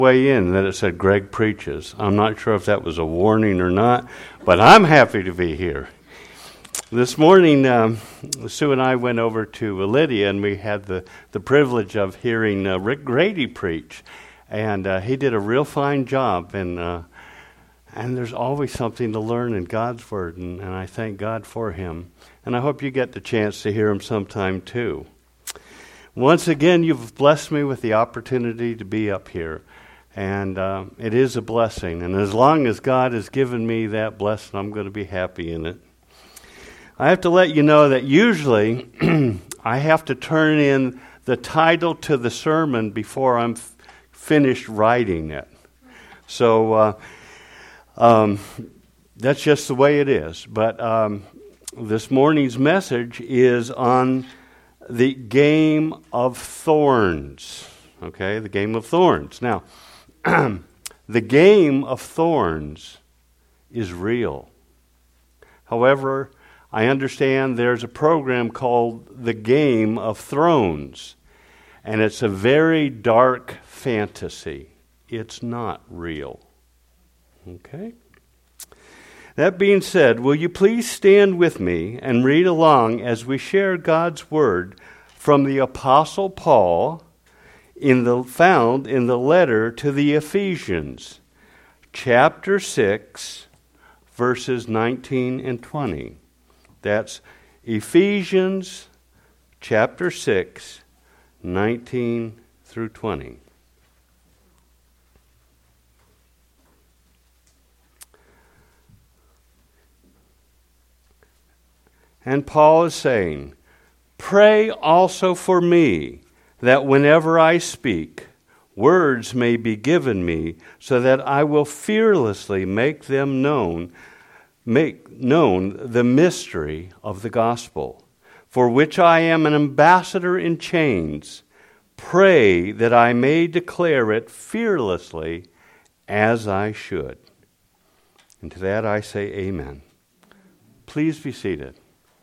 way in that it said Greg preaches. I'm not sure if that was a warning or not, but I'm happy to be here. This morning, Sue and I went over to Lydia, and we had the privilege of hearing Rick Grady preach, and he did a real fine job, and there's always something to learn in God's Word, and I thank God for him. And I hope you get the chance to hear him sometime too. Once again, you've blessed me with the opportunity to be up here, and it is a blessing. And as long as God has given me that blessing, I'm going to be happy in it. I have to let you know that usually I have to turn in the title to the sermon before I'm finished writing it. So that's just the way it is. But this morning's message is on the game of thorns. Okay, the game of thorns. Now, the game of thorns is real. However, I understand there's a program called The Game of Thrones, and it's a very dark fantasy. It's not real. Okay? That being said, will you please stand with me and read along as we share God's Word from the Apostle Paul found in the letter to the Ephesians, chapter 6, verses 19 and 20. That's Ephesians chapter 6, 19 through 20. And Paul is saying, "Pray also for me, that whenever I speak, words may be given me, so that I will fearlessly make known the mystery of the gospel, for which I am an ambassador in chains. Pray that I may declare it fearlessly as I should." And to that I say amen. Please be seated.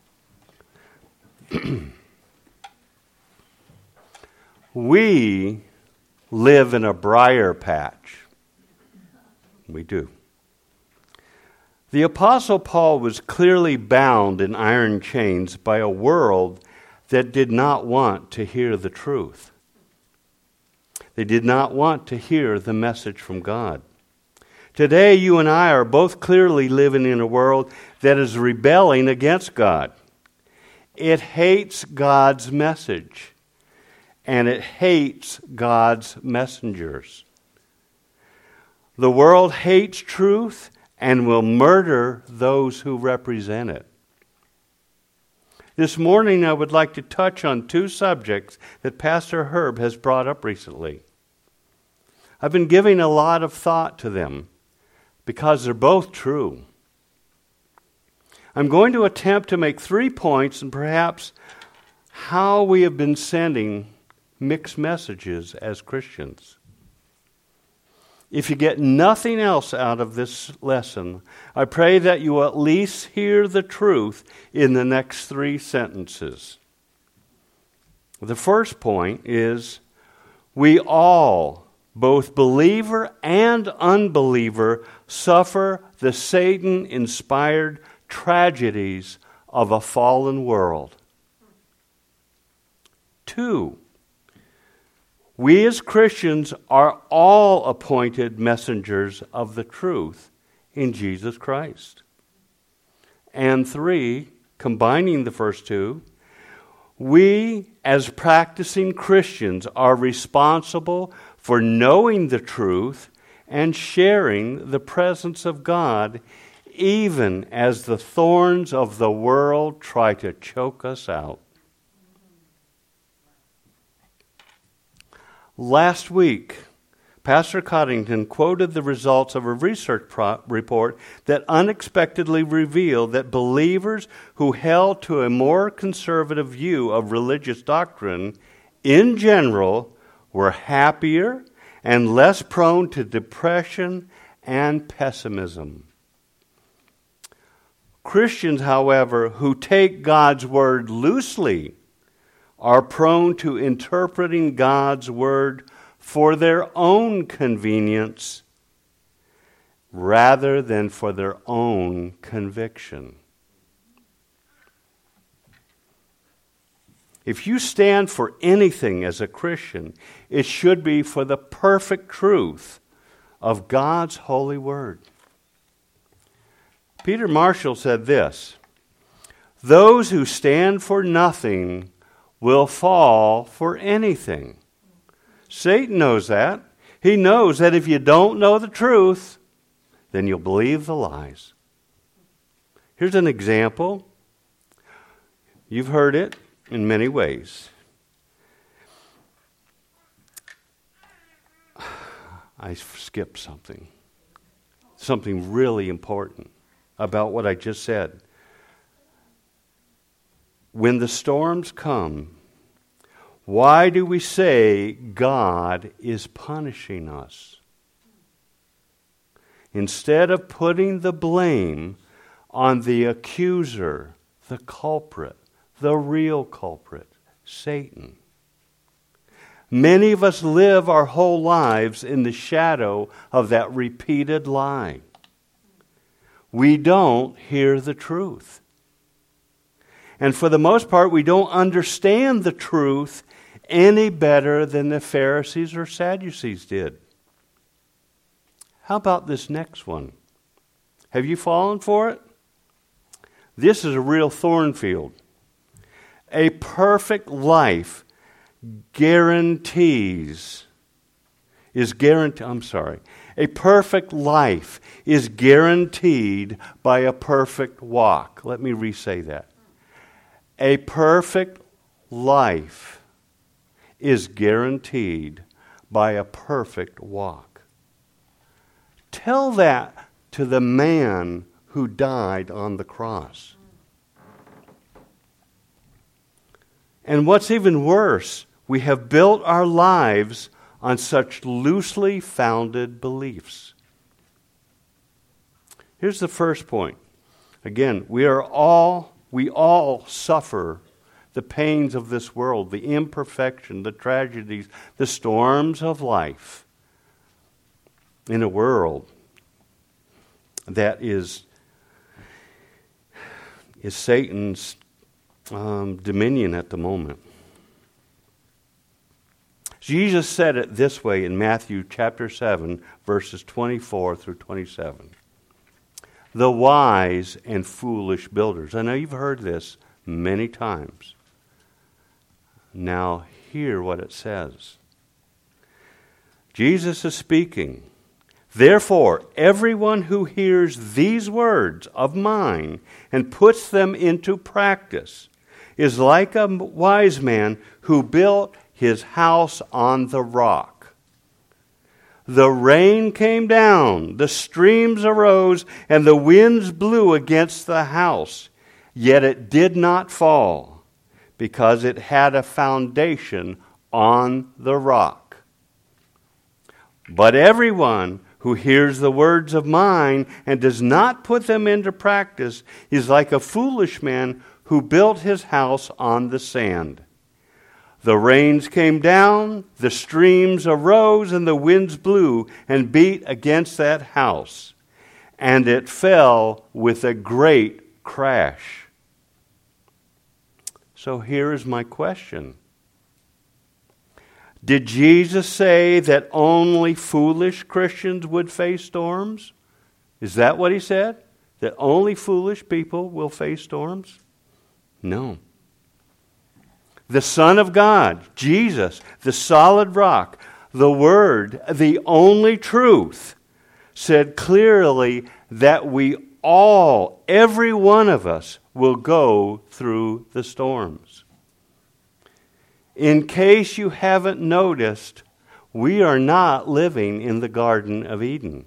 We live in a briar patch. We do. The Apostle Paul was clearly bound in iron chains by a world that did not want to hear the truth. They did not want to hear the message from God. Today, you and I are both clearly living in a world that is rebelling against God. It hates God's message, and it hates God's messengers. The world hates truth and will murder those who represent it. This morning, I would like to touch on two subjects that Pastor Herb has brought up recently. I've been giving a lot of thought to them because they're both true. I'm going to attempt to make 3 points and perhaps how we have been sending mixed messages as Christians. If you get nothing else out of this lesson, I pray that you will at least hear the truth in the next 3 sentences. The first point is, we all, both believer and unbeliever, suffer the Satan-inspired tragedies of a fallen world. 2, we as Christians are all appointed messengers of the truth in Jesus Christ. And 3, combining the first 2, we as practicing Christians are responsible for knowing the truth and sharing the presence of God, even as the thorns of the world try to choke us out. Last week, Pastor Coddington quoted the results of a research report that unexpectedly revealed that believers who held to a more conservative view of religious doctrine, in general, were happier and less prone to depression and pessimism. Christians, however, who take God's word loosely are prone to interpreting God's word for their own convenience rather than for their own conviction. If you stand for anything as a Christian, it should be for the perfect truth of God's holy word. Peter Marshall said this, "Those who stand for nothing will fall for anything." Satan knows that. He knows that if you don't know the truth, then you'll believe the lies. Here's an example. You've heard it in many ways. I skipped something really important about what I just said. When the storms come, why do we say God is punishing us? Instead of putting the blame on the accuser, the culprit, the real culprit, Satan. Many of us live our whole lives in the shadow of that repeated lie. We don't hear the truth. And for the most part, we don't understand the truth any better than the Pharisees or Sadducees did. How about this next one? Have you fallen for it? This is a real thorn field. A perfect life A perfect life is guaranteed by a perfect walk. Let me re-say that. A perfect life is guaranteed by a perfect walk. Tell that to the man who died on the cross. And what's even worse, we have built our lives on such loosely founded beliefs. Here's the first point. Again, we all suffer the pains of this world, the imperfection, the tragedies, the storms of life in a world that is Satan's dominion at the moment. Jesus said it this way in Matthew chapter 7, verses 24 through 27. The wise and foolish builders. I know you've heard this many times. Now hear what it says. Jesus is speaking. Therefore, everyone who hears these words of mine and puts them into practice is like a wise man who built his house on the rock. The rain came down, the streams arose, and the winds blew against the house. Yet it did not fall, because it had a foundation on the rock. But everyone who hears the words of mine and does not put them into practice is like a foolish man who built his house on the sand. The rains came down, the streams arose, and the winds blew and beat against that house, and it fell with a great crash. So here is my question. Did Jesus say that only foolish Christians would face storms? Is that what he said? That only foolish people will face storms? No. The Son of God, Jesus, the solid rock, the Word, the only truth, said clearly that we all, every one of us, will go through the storms. In case you haven't noticed, we are not living in the Garden of Eden.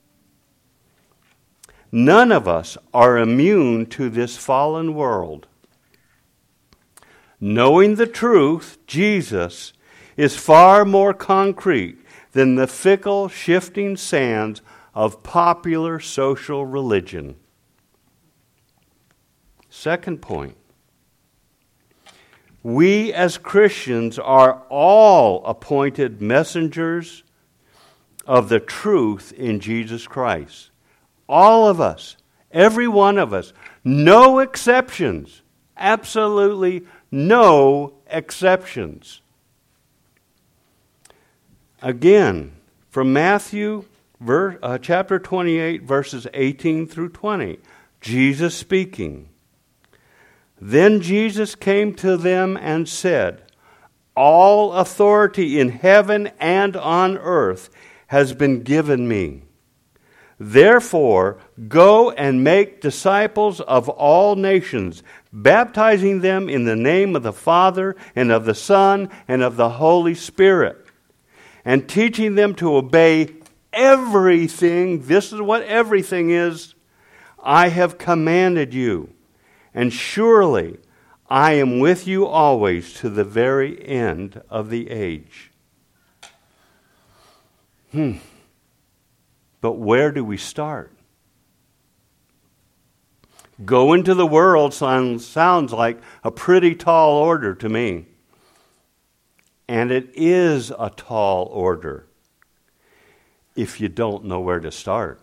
None of us are immune to this fallen world. Knowing the truth, Jesus, is far more concrete than the fickle, shifting sands of popular social religion. Second point. We as Christians are all appointed messengers of the truth in Jesus Christ. All of us, every one of us, no exceptions, absolutely no exceptions. Again, from Matthew chapter 28, verses 18 through 20, Jesus speaking. Then Jesus came to them and said, "All authority in heaven and on earth has been given me. Therefore, go and make disciples of all nations, baptizing them in the name of the Father and of the Son and of the Holy Spirit, and teaching them to obey everything," this is what everything is, "I have commanded you. And surely I am with you always to the very end of the age." But where do we start? Go into the world sounds like a pretty tall order to me. And it is a tall order if you don't know where to start.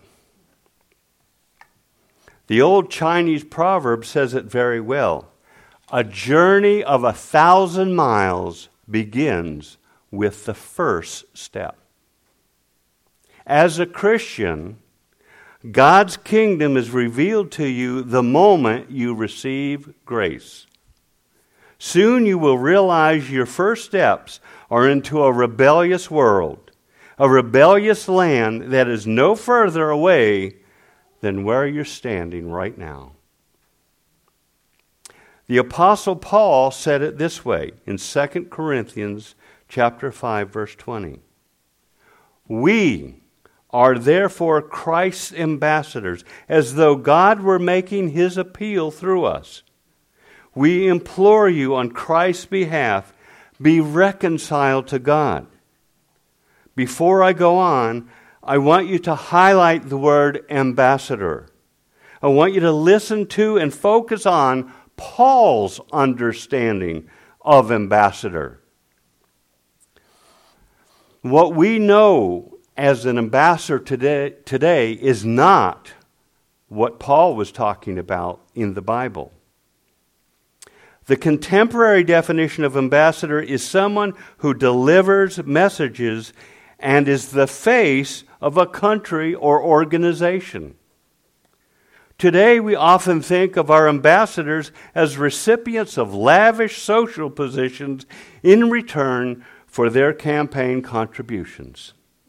The old Chinese proverb says it very well. A journey of 1,000 miles begins with the first step. As a Christian, God's kingdom is revealed to you the moment you receive grace. Soon you will realize your first steps are into a rebellious world, a rebellious land that is no further away than where you're standing right now. The Apostle Paul said it this way in 2 Corinthians chapter 5, verse 20. "We are therefore Christ's ambassadors, as though God were making his appeal through us. We implore you on Christ's behalf, be reconciled to God." Before I go on, I want you to highlight the word ambassador. I want you to listen to and focus on Paul's understanding of ambassador. What we know as an ambassador today is not what Paul was talking about in the Bible. The contemporary definition of ambassador is someone who delivers messages and is the face of a country or organization. Today, we often think of our ambassadors as recipients of lavish social positions in return for their campaign contributions.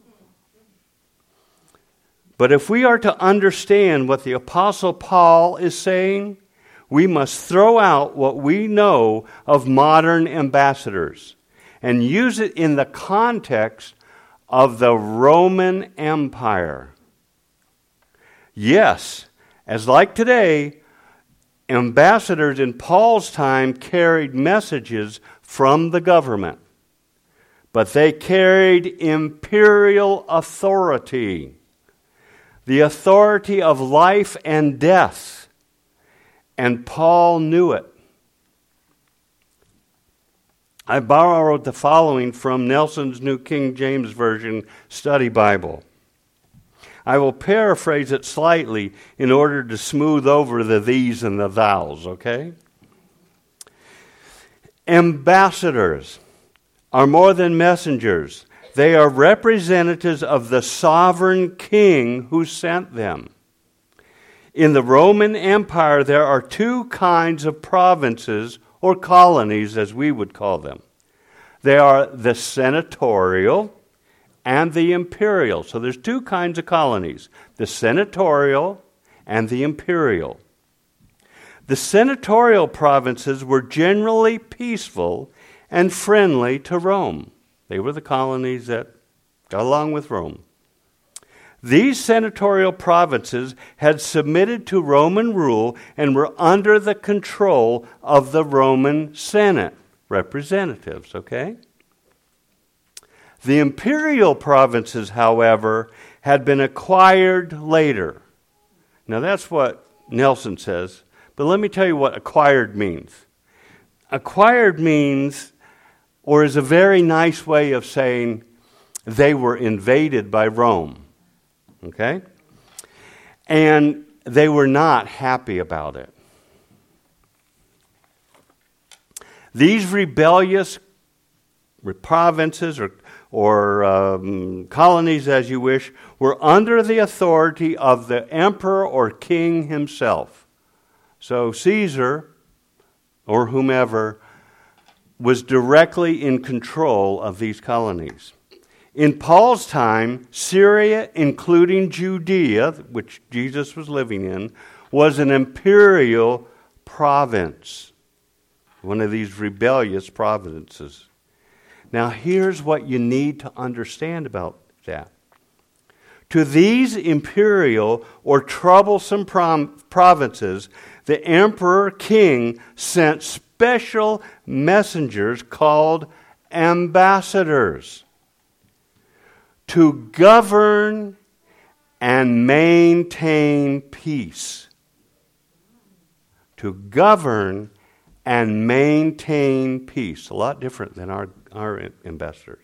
But if we are to understand what the Apostle Paul is saying, we must throw out what we know of modern ambassadors and use it in the context of the Roman Empire. Yes, as like today, ambassadors in Paul's time carried messages from the government, but they carried imperial authority, the authority of life and death, and Paul knew it. I borrowed the following from Nelson's New King James Version Study Bible. I will paraphrase it slightly in order to smooth over the these and the thous, okay? Ambassadors are more than messengers. They are representatives of the sovereign king who sent them. In the Roman Empire, there are two kinds of provinces or colonies, as we would call them. They are the senatorial and the imperial. So there's two kinds of colonies, the senatorial and the imperial. The senatorial provinces were generally peaceful and friendly to Rome. They were the colonies that got along with Rome. These senatorial provinces had submitted to Roman rule and were under the control of the Roman Senate representatives, okay? The imperial provinces, however, had been acquired later. Now that's what Nelson says, but let me tell you what acquired means. acquired means, or is a very nice way of saying they were invaded by Rome. Okay? And they were not happy about it. These rebellious provinces or colonies, as you wish, were under the authority of the emperor or king himself. So Caesar, or whomever, was directly in control of these colonies. In Paul's time, Syria, including Judea, which Jesus was living in, was an imperial province, one of these rebellious provinces. Now, here's what you need to understand about that. To these imperial or troublesome provinces, the emperor king sent special messengers called ambassadors to govern and maintain peace. To govern and maintain peace. A lot different than our ambassadors.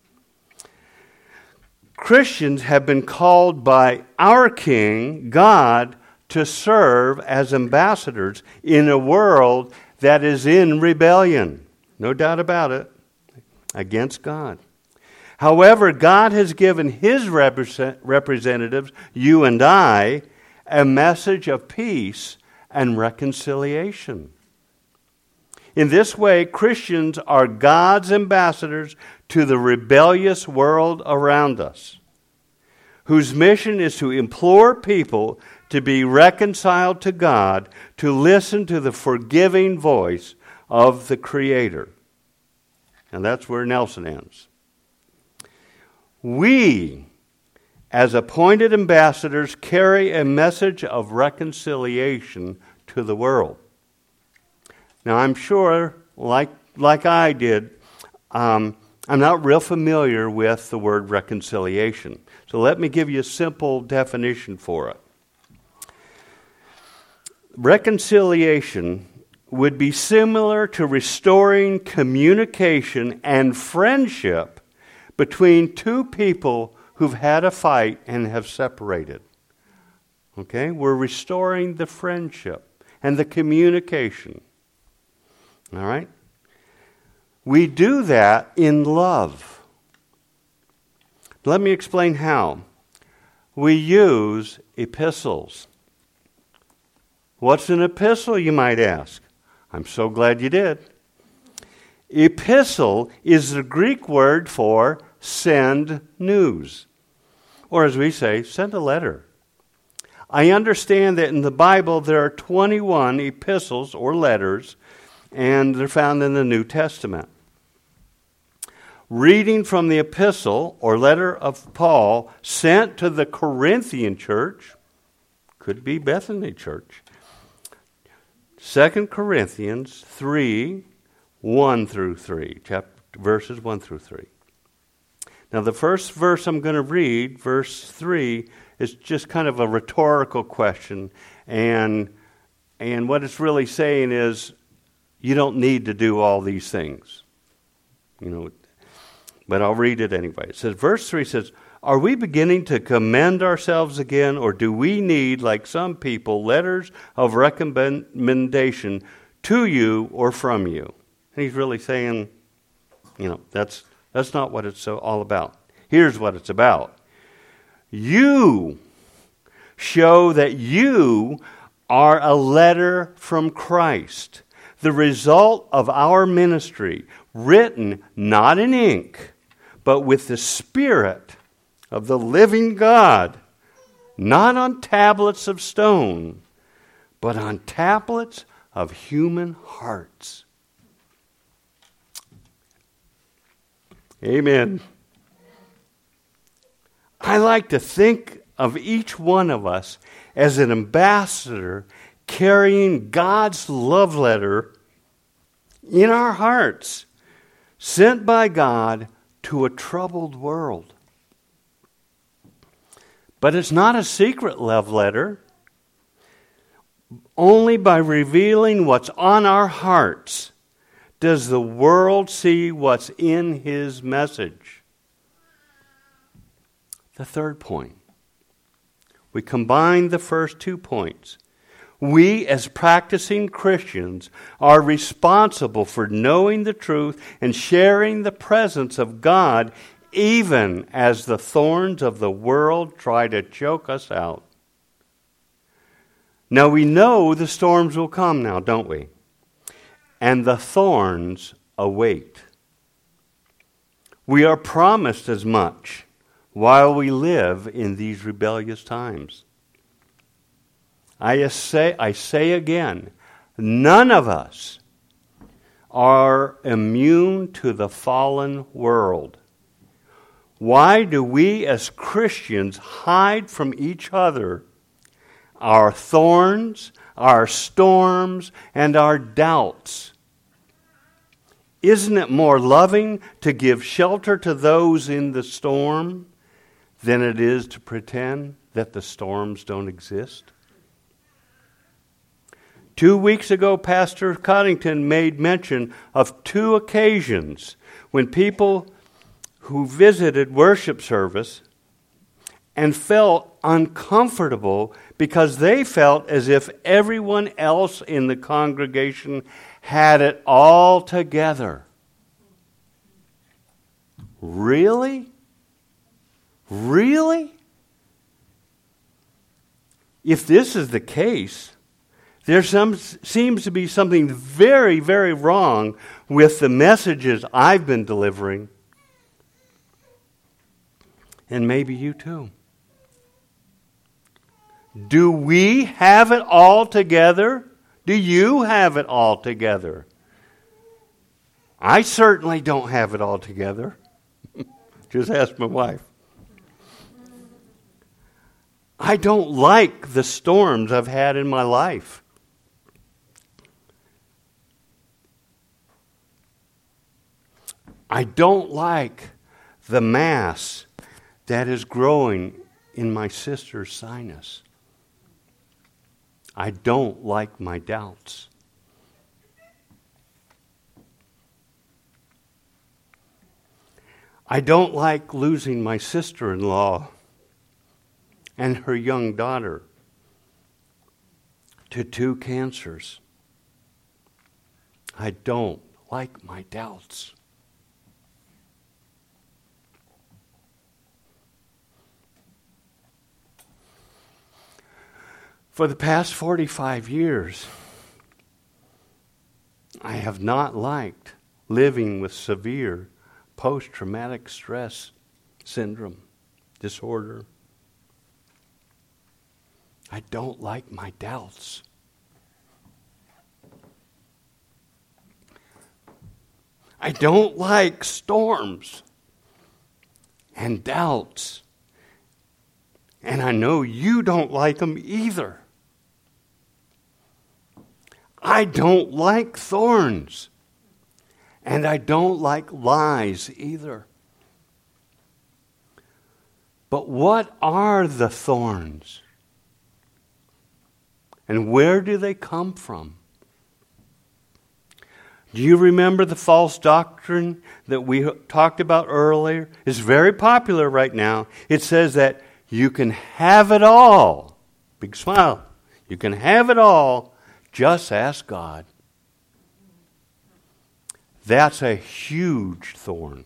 Christians have been called by our King, God, to serve as ambassadors in a world that is in rebellion. No doubt about it. Against God. However, God has given His representatives, you and I, a message of peace and reconciliation. In this way, Christians are God's ambassadors to the rebellious world around us, whose mission is to implore people to be reconciled to God, to listen to the forgiving voice of the Creator. And that's where Nelson ends. We, as appointed ambassadors, carry a message of reconciliation to the world. Now, I'm sure, like I did, I'm not real familiar with the word reconciliation. So let me give you a simple definition for it. Reconciliation would be similar to restoring communication and friendship between two people who've had a fight and have separated. Okay? We're restoring the friendship and the communication. All right? We do that in love. Let me explain how. We use epistles. What's an epistle, you might ask? I'm so glad you did. Epistle is the Greek word for send news. Or as we say, send a letter. I understand that in the Bible there are 21 epistles or letters, and they're found in the New Testament. Reading from the epistle or letter of Paul sent to the Corinthian church, could be Bethany church, 2 Corinthians 3, 1 through 3, verses 1 through 3. Now the first verse I'm going to read, verse 3, is just kind of a rhetorical question, and what it's really saying is, you don't need to do all these things. But I'll read it anyway. It says, verse 3 says, are we beginning to commend ourselves again, or do we need, like some people, letters of recommendation to you or from you? And he's really saying, that's not what it's all about. Here's what it's about. You show that you are a letter from Christ, the result of our ministry, written not in ink, but with the Spirit of the living God, not on tablets of stone, but on tablets of human hearts. Amen. I like to think of each one of us as an ambassador carrying God's love letter in our hearts, sent by God to a troubled world. But it's not a secret love letter. Only by revealing what's on our hearts does the world see what's in his message? The third point. We combine the first 2 points. We, as practicing Christians, are responsible for knowing the truth and sharing the presence of God, even as the thorns of the world try to choke us out. Now we know the storms will come now, don't we? And the thorns await. We are promised as much while we live in these rebellious times. I say again, none of us are immune to the fallen world. Why do we as Christians hide from each other our thorns, our storms, and our doubts? Isn't it more loving to give shelter to those in the storm than it is to pretend that the storms don't exist? 2 weeks ago, Pastor Coddington made mention of 2 occasions when people who visited worship service and felt uncomfortable because they felt as if everyone else in the congregation had it all together. Really? Really? If this is the case, there seems to be something very, very wrong with the messages I've been delivering. And maybe you too. Do we have it all together? Do you have it all together? I certainly don't have it all together. Just ask my wife. I don't like the storms I've had in my life. I don't like the mass that is growing in my sister's sinus. I don't like my doubts. I don't like losing my sister-in-law and her young daughter to 2 cancers. I don't like my doubts. For the past 45 years, I have not liked living with severe post-traumatic stress syndrome disorder. I don't like my doubts. I don't like storms and doubts. And I know you don't like them either. I don't like thorns. And I don't like lies either. But what are the thorns? And where do they come from? Do you remember the false doctrine that we talked about earlier? It's very popular right now. It says that you can have it all. Big smile. You can have it all. Just ask God. That's a huge thorn.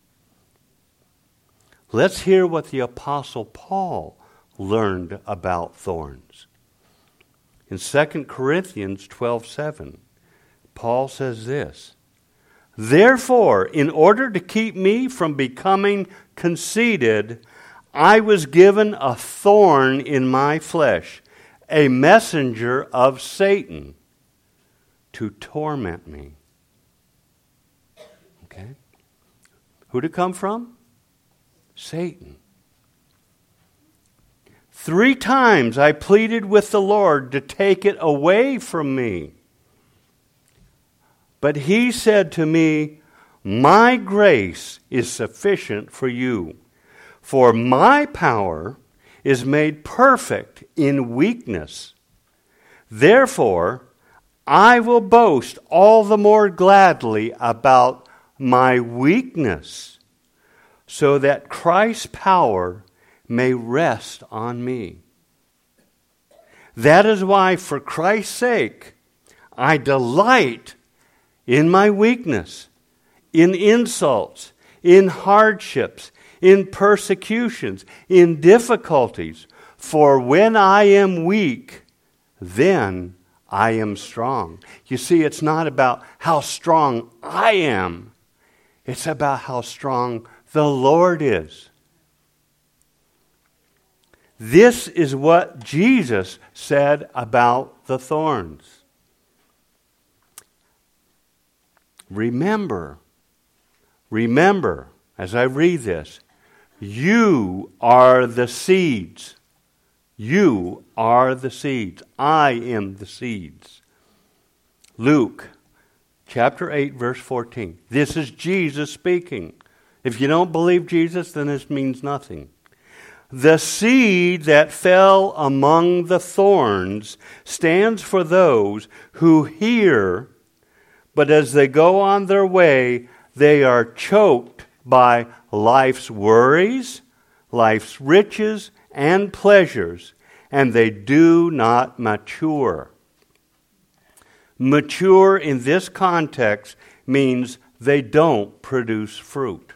Let's hear what the Apostle Paul learned about thorns. In 2 Corinthians 12:7, Paul says this, "Therefore, in order to keep me from becoming conceited, I was given a thorn in my flesh, a messenger of Satan to torment me." Okay? Who'd it come from? Satan. 3 times I pleaded with the Lord to take it away from me. But he said to me, "My grace is sufficient for you, for my power is made perfect in weakness. Therefore, I will boast all the more gladly about my weakness, so that Christ's power may rest on me. That is why, for Christ's sake, I delight in my weakness, in insults, in hardships, in persecutions, in difficulties. For when I am weak, then I am strong. You see, it's not about how strong I am. It's about how strong the Lord is. This is what Jesus said about the thorns. Remember, as I read this, you are the seeds. You are the seeds. I am the seeds. Luke chapter 8, verse 14. This is Jesus speaking. If you don't believe Jesus, then this means nothing. The seed that fell among the thorns stands for those who hear, but as they go on their way, they are choked by life's worries, life's riches, and pleasures, and they do not mature. Mature in this context means they don't produce fruit.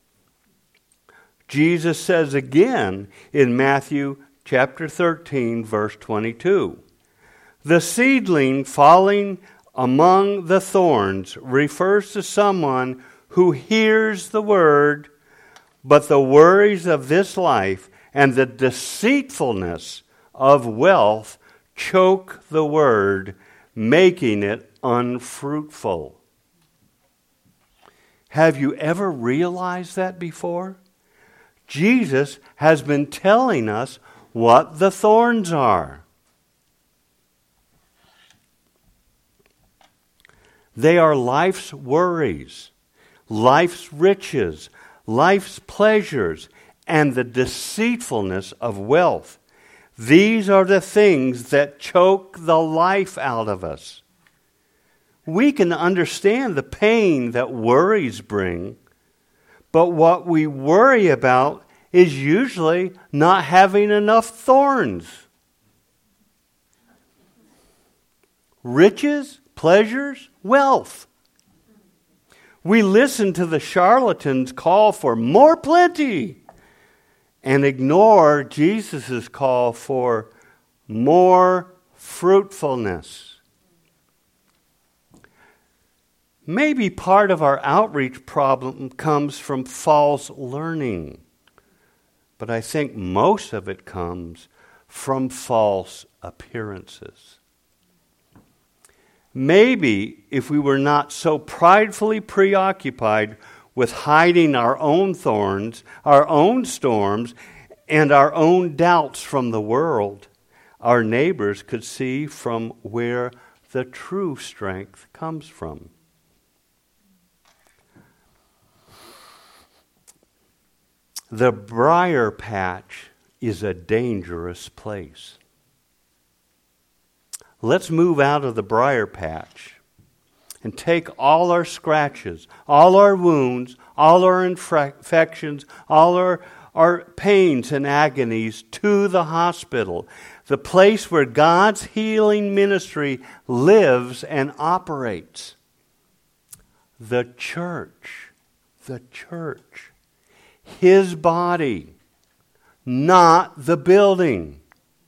Jesus says again in Matthew chapter 13, verse 22, the seedling falling among the thorns refers to someone who hears the word, but the worries of this life and the deceitfulness of wealth choke the word, making it unfruitful. Have you ever realized that before? Jesus has been telling us what the thorns are. They are life's worries, life's riches, life's pleasures, and the deceitfulness of wealth. These are the things that choke the life out of us. We can understand the pain that worries bring, but what we worry about is usually not having enough thorns. Riches, pleasures, wealth. We listen to the charlatans' call for more plenty and ignore Jesus' call for more fruitfulness. Maybe part of our outreach problem comes from false learning, but I think most of it comes from false appearances. Maybe if we were not so pridefully preoccupied with hiding our own thorns, our own storms, and our own doubts from the world, our neighbors could see from where the true strength comes from. The briar patch is a dangerous place. Let's move out of the briar patch and take all our scratches, all our wounds, all our infections, all our pains and agonies to the hospital, the place where God's healing ministry lives and operates. The church. His body, not the building.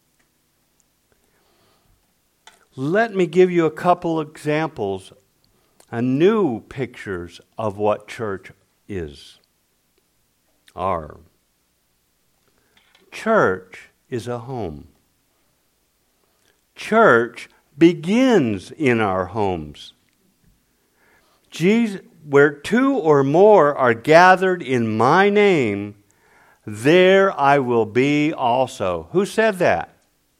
Let me give you a couple examples, new pictures of what church are. Church is a home. Church begins in our homes. Where two or more are gathered in my name, there I will be also. Who said that?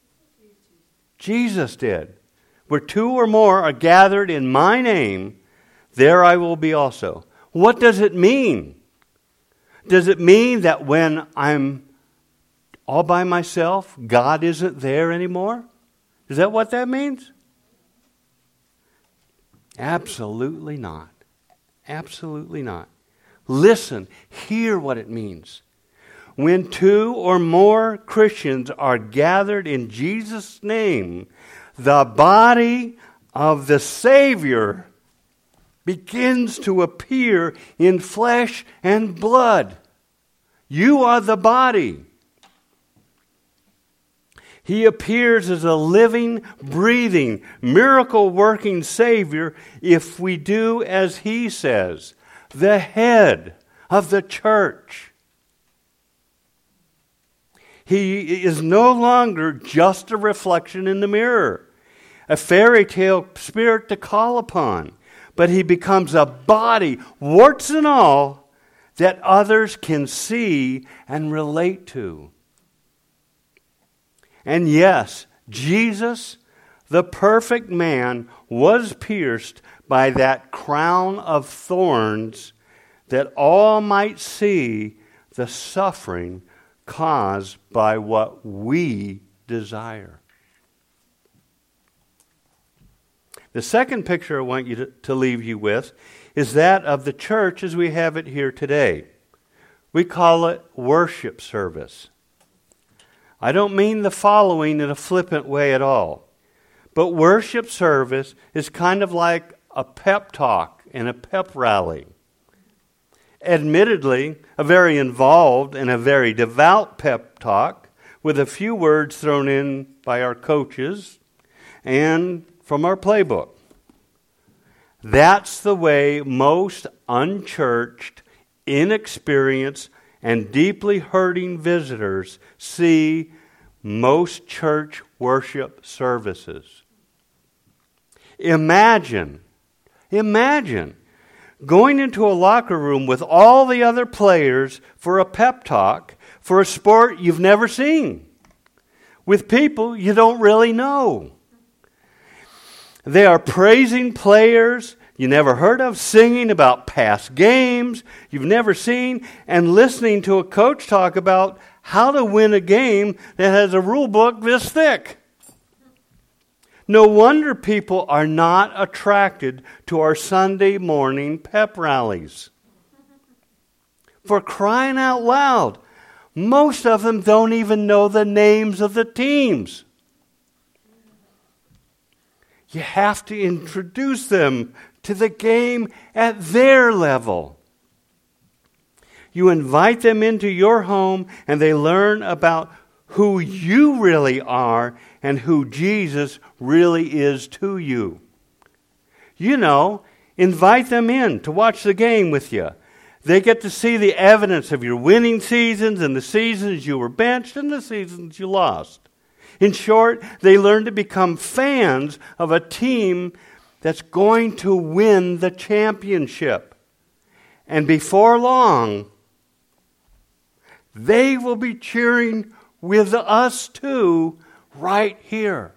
Jesus did. Where two or more are gathered in my name, there I will be also. What does it mean? Does it mean that when I'm all by myself, God isn't there anymore? Is that what that means? Absolutely not. Absolutely not. Listen, hear what it means. When two or more Christians are gathered in Jesus' name, the body of the Savior begins to appear in flesh and blood. You are the body. He appears as a living, breathing, miracle-working Savior if we do as He says, the head of the church. He is no longer just a reflection in the mirror, a fairy tale spirit to call upon, but He becomes a body, warts and all, that others can see and relate to. And yes, Jesus, the perfect man, was pierced by that crown of thorns that all might see the suffering caused by what we desire. The second picture I want you to leave you with is that of the church as we have it here today. We call it worship service. I don't mean the following in a flippant way at all. But worship service is kind of like a pep talk and a pep rally. Admittedly, a very involved and a very devout pep talk with a few words thrown in by our coaches and from our playbook. That's the way most unchurched, inexperienced, and deeply hurting visitors see most church worship services. Imagine going into a locker room with all the other players for a pep talk for a sport you've never seen, with people you don't really know. They are praising players you never heard of, singing about past games you've never seen, and listening to a coach talk about how to win a game that has a rule book this thick. No wonder people are not attracted to our Sunday morning pep rallies. For crying out loud, most of them don't even know the names of the teams. You have to introduce them to the game at their level. You invite them into your home and they learn about who you really are and who Jesus really is to you. You know, invite them in to watch the game with you. They get to see the evidence of your winning seasons and the seasons you were benched and the seasons you lost. In short, they learn to become fans of a team that's going to win the championship. And before long, they will be cheering with us too, right here.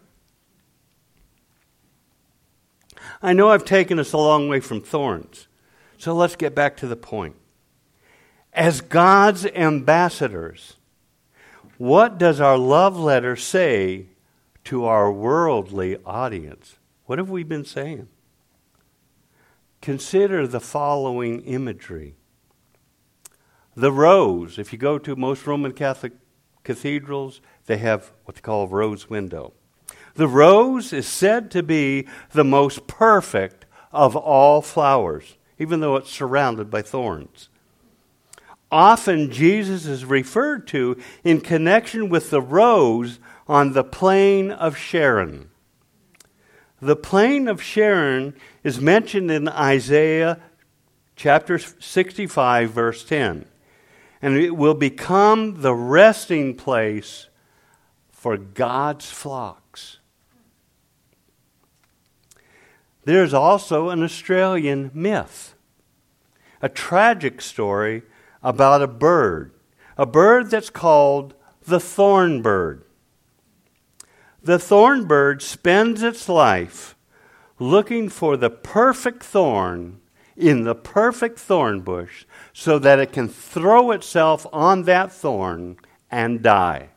I know I've taken us a long way from thorns, so let's get back to the point. As God's ambassadors, what does our love letter say to our worldly audience? What have we been saying? Consider the following imagery. The rose, if you go to most Roman Catholic cathedrals, they have what they call a rose window. The rose is said to be the most perfect of all flowers, even though it's surrounded by thorns. Often Jesus is referred to in connection with the rose on the plain of Sharon. The plain of Sharon is mentioned in Isaiah chapter 65, verse 10. And it will become the resting place for God's flocks. There's also an Australian myth, a tragic story about a bird that's called the thorn bird. The thorn bird spends its life looking for the perfect thorn in the perfect thorn bush so that it can throw itself on that thorn and die.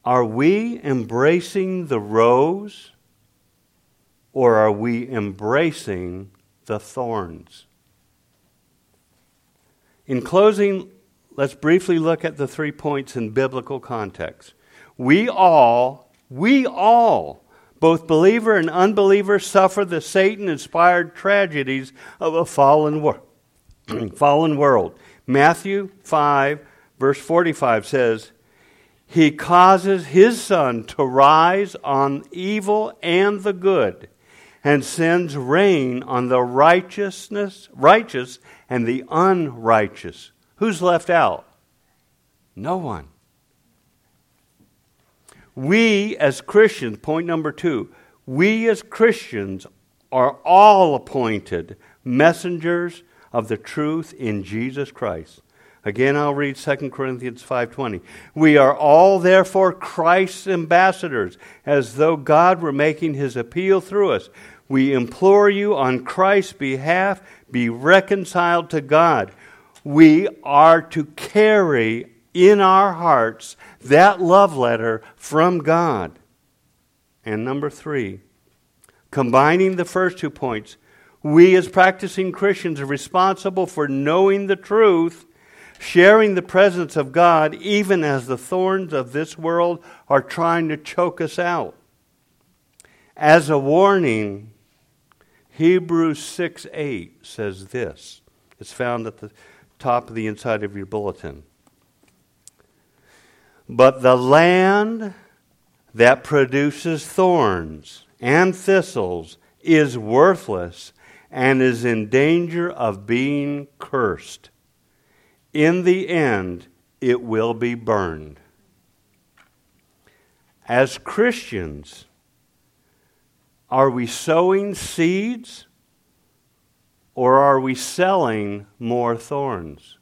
Are we embracing the rose, or are we embracing the thorns? In closing, let's briefly look at the 3 points in biblical context. We all, both believer and unbeliever, suffer the Satan-inspired tragedies of a fallen world. Matthew 5, verse 45 says, He causes His sun to rise on evil and the good, and sends rain on the righteous and the unrighteous. Who's left out? No one. We as Christians, point number 2, we as Christians are all appointed messengers of the truth in Jesus Christ. Again, I'll read 2 Corinthians 5:20. We are all therefore Christ's ambassadors, as though God were making His appeal through us. We implore you on Christ's behalf, be reconciled to God. We are to carry in our hearts that love letter from God. And number 3, combining the first 2 points, we as practicing Christians are responsible for knowing the truth, sharing the presence of God, even as the thorns of this world are trying to choke us out. As a warning, Hebrews 6:8 says this. It's found at the top of the inside of your bulletin. But the land that produces thorns and thistles is worthless and is in danger of being cursed. In the end, it will be burned. As Christians, are we sowing seeds or are we selling more thorns?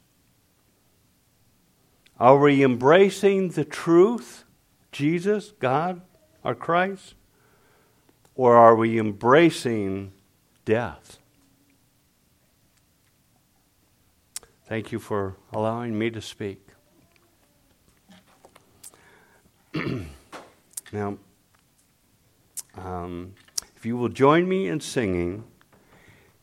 Are we embracing the truth, Jesus, God, or Christ? Or are we embracing death? Thank you for allowing me to speak. Now, if you will join me in singing